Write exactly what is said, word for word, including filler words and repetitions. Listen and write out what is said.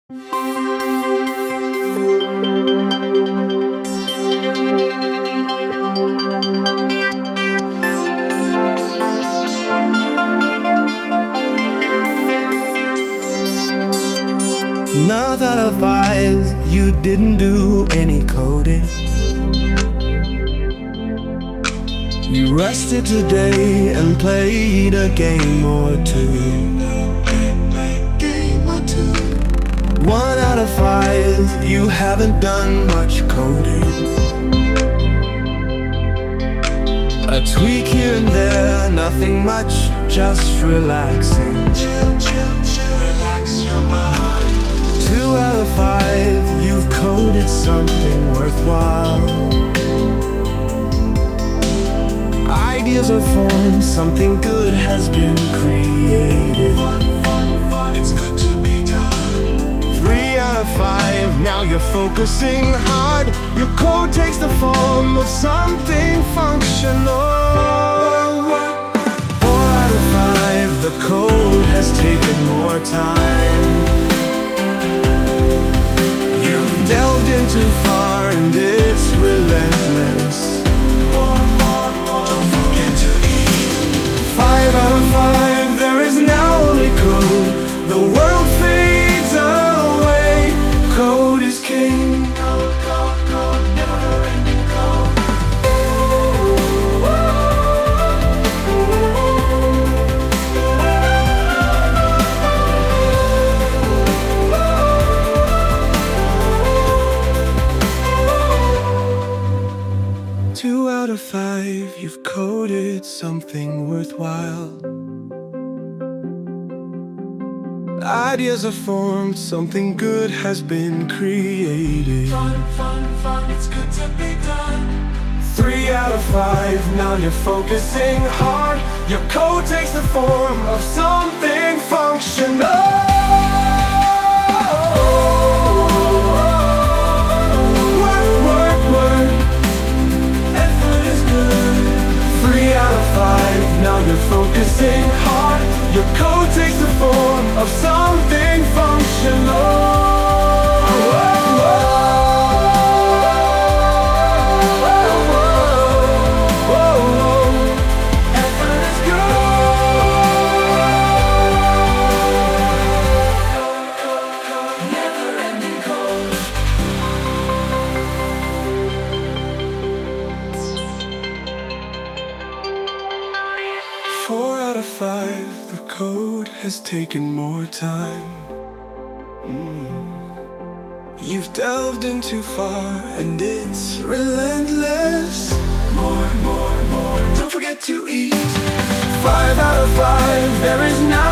None out of five, you didn't do any coding. You rested today and played a game or two. One out of five, you haven't done much coding. A tweak here and there, nothing much, just relaxing. Chill, chill, chill, relax your mind. Two out of five, you've coded something worthwhile. Ideas are formed, something good has been created. Fun, fun, fun, it's good to be done. Three out of five, now you're focusing hard. Your code takes the form of something functional. Four out of five, the code has taken more time. You've delved in too far and it's relentless. Five out of five, there is now only code. The world fades away. Code is king. Code, code, code, never ending code. Two out of five, you've coded something worthwhile. Ideas are formed, something good has been created. Fun, fun, fun, it's good to be done. Three out of five, now you're focusing hard. Your code takes the form of something functional. Now you're focusing hard. Your code takes the form of something functional. Effort is good. Never ending code. Four out of five, the code has taken more time. mm. You've delved in too far and it's relentless. More, more, more, don't forget to eat. Five out of five, there is not